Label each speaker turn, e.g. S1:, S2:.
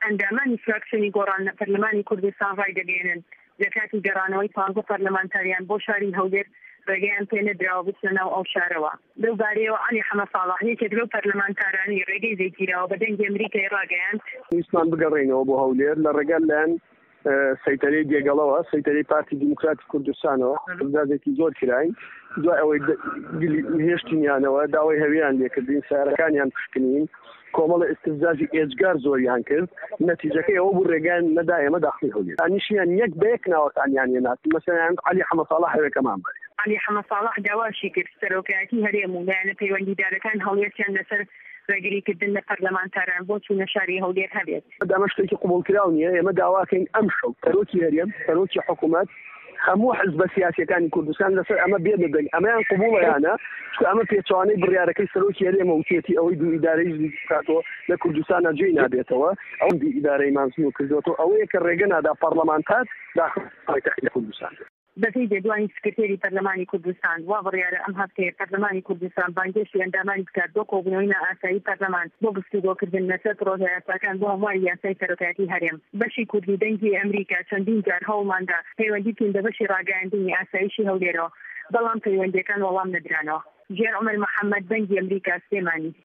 S1: ئەندامانی فراکسیۆنی گۆڕانە پەرلەمانی کوردستان ڕای دەگەێنن لە کاتی گەڕانەوەی 15 پەرلەمانتاریان بۆ شاری هەولێر ڕێگەیان پێ نەدراوە بچنە ناو ئەو شارەوە. لەو بارەیەوە عەلی حەمە ساڵح یەکێک لەو پەرلەمانتارانی ڕێگەی زەیگیراوە بە دەنگی ئەمریکای ڕاگەیاند
S2: ویستمان بگەڕێنەوە بۆ هەولێر لە ڕێگەل لایەن سەیتەرەی دێگەڵەوە سەیتەرەی پارتی دیموکراتی کوردستانەوە دادێکی زۆر کراین دوای ئەوەی هێشتینیانەوە داوای هەویان لێکردین سیارەکانیان پشکنین کۆمەڵە ئستفزازی ئێجگار زۆریان کرد نەتیجەکەی ئەوە بوو ڕێگەیان نەدا ئێمە داخلی هەولێر ئانیشیان یەک بە یەک ناوەکانیان هێنات مەسەڵەن عەلی حەمە ساڵح هەوێکەمان بەرێ
S1: عەلی حەمە ساڵح داواشی کرد سەرۆکایەتی هەرێم و لایەنە پەیوەندیدارەکان هەوڵیەتیان لەسەر ڕێگریکردن لە پەرلەمانتاران بۆ چوونە شاری هەولێر هەبێت.
S2: ئەمە شتێکی قبوڵکراو نییە ئێمە داواکەین ئەم شەو سەرۆکی هەرێم سەرۆکی حکوومەت هەموو حزبە سیاسیەکانی کوردستان لەسەر ئەمە بێ بدەن ئەمەیان قبوڵەیانە چکە ئەمە پێچوانەی بڕیارەکەی سەرۆکی هەرێمە وتێتی ئەوەی دوو ئیدارەی کاتەوە لە کوردستانە جێی نابێتەوە ئەو دی ئیدارەی مانسنوو کردوەوە ئەوەیە کە ڕێگە نادا پەرلەمانتار داخل پایتەختی کوردستان.
S1: بەپێی دەدوانی سکرتێری پەرلەمانی کوردستان وا بڕیارە ئەم هەفتەیە پەرلەمانی کوردستان بانگێشی ئەندامانی بکات بۆ کۆبوونەوەی نائاسایی پەرلەمان بۆ گفتوگۆکردن لەسەر پرۆژە یاساکان بۆ هەمواری یاسای سەرۆکایەتی هەرێم. بەشی کوردی دەنگی ئەمریکا چەندین جار هەوڵماندا پەیوەندی بکەین بە بەشی ڕاگەیاندنی ئاسایشی هەولێرەوە بەڵام پەیوەندیەکان وەڵام نەدرانەوە. جێر عومەر محەممەد دەنگی ئەمریکا سلێمانی.